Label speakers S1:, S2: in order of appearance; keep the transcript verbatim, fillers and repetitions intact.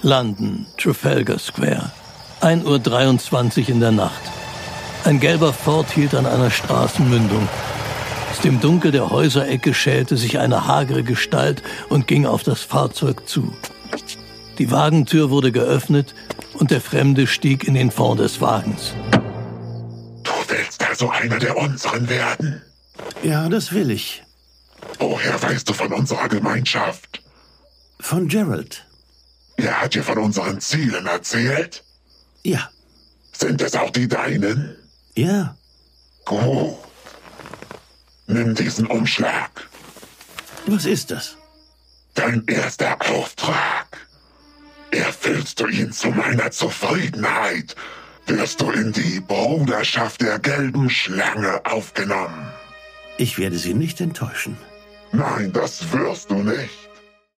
S1: London, Trafalgar Square. ein Uhr dreiundzwanzig in der Nacht. Ein gelber Ford hielt an einer Straßenmündung. Aus dem Dunkel der Häuserecke schälte sich eine hagere Gestalt und ging auf das Fahrzeug zu. Die Wagentür wurde geöffnet und der Fremde stieg in den Fond des Wagens.
S2: Du willst also einer der unseren werden?
S3: Ja, das will ich.
S2: Woher weißt du von unserer Gemeinschaft?
S3: Von Gerald.
S2: Er hat dir von unseren Zielen erzählt?
S3: Ja.
S2: Sind es auch die deinen?
S3: Ja.
S2: Gut. Nimm diesen Umschlag.
S3: Was ist das?
S2: Dein erster Auftrag. Erfüllst du ihn zu meiner Zufriedenheit, wirst du in die Bruderschaft der gelben Schlange aufgenommen.
S3: Ich werde Sie nicht enttäuschen.
S2: Nein, das wirst du nicht.